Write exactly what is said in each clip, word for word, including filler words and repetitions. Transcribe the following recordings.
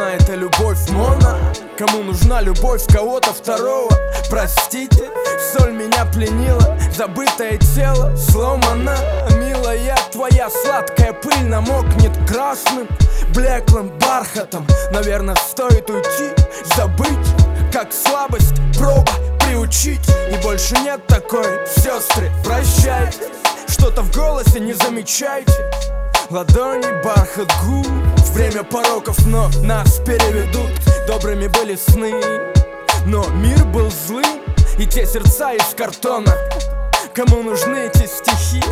это любовь моно. Кому нужна любовь кого-то второго? Простите, соль меня пленила, забытое тело сломано. Милая, твоя сладкая пыль намокнет красным, блеклым бархатом. Наверное, стоит уйти, забыть, как слабость, проба приучить. И больше нет такой, сестры, прощайте. Что-то в голосе не замечайте. Ладони, бархат губ, время пороков, но нас переведут. Добрыми были сны, но мир был злым, и те сердца из картона. Кому нужны эти стихи?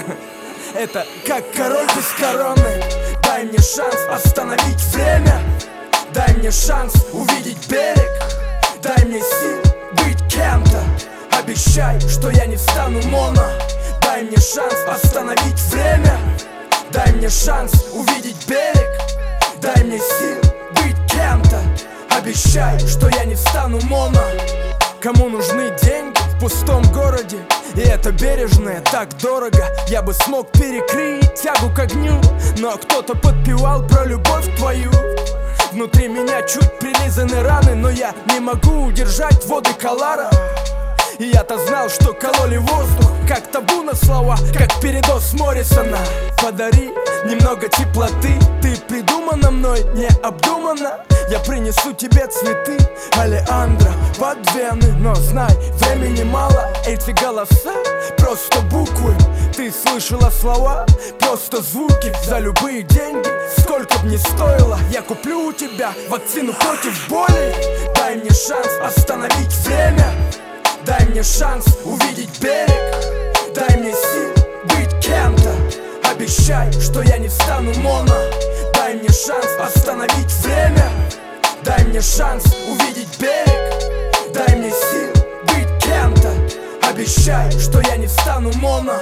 Это как король без короны. Дай мне шанс остановить время. Дай мне шанс увидеть берег. Дай мне сил быть кем-то. Обещай, что я не стану моно. Дай мне шанс остановить время. Дай мне шанс увидеть берег. Дай мне сил быть кем-то. Обещай, что я не стану моно. Кому нужны деньги в пустом городе? И это бережное так дорого. Я бы смог перекрыть тягу к огню, но кто-то подпевал про любовь твою. Внутри меня чуть прилизаны раны, но я не могу удержать воды Колара. И я-то знал, что кололи воздух, как табу на слова, как передоз Моррисона. Подари немного теплоты, ты придумана мной, не обдуманно. Я принесу тебе цветы, Алеандро, под вены. Но знай, времени мало, эти голоса просто буквы. Ты слышала слова, просто звуки. За любые деньги, сколько б ни стоило, я куплю у тебя вакцину против боли. Дай мне шанс остановить время. Дай мне шанс увидеть берег. Дай мне сил быть кем-то. Обещай, что я не стану моно. Дай мне шанс остановить время. Дай мне шанс увидеть берег. Дай мне сил быть кем-то. Обещай, что я не стану моно.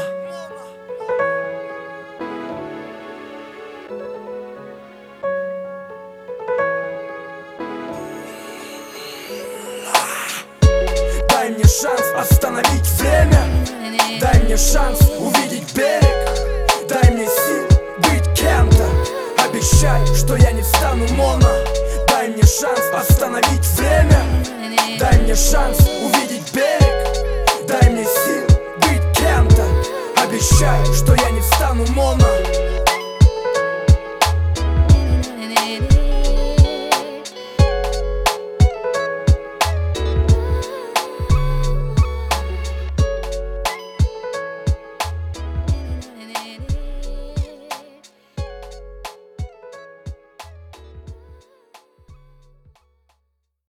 Дай мне шанс остановить время. Дай мне шанс увидеть берег. Дай мне сил быть кем-то. Обещай, что я не стану моно. Дай мне шанс остановить время. Дай мне шанс увидеть берег. Дай мне сил быть кем-то. Обещай, что я не стану моно.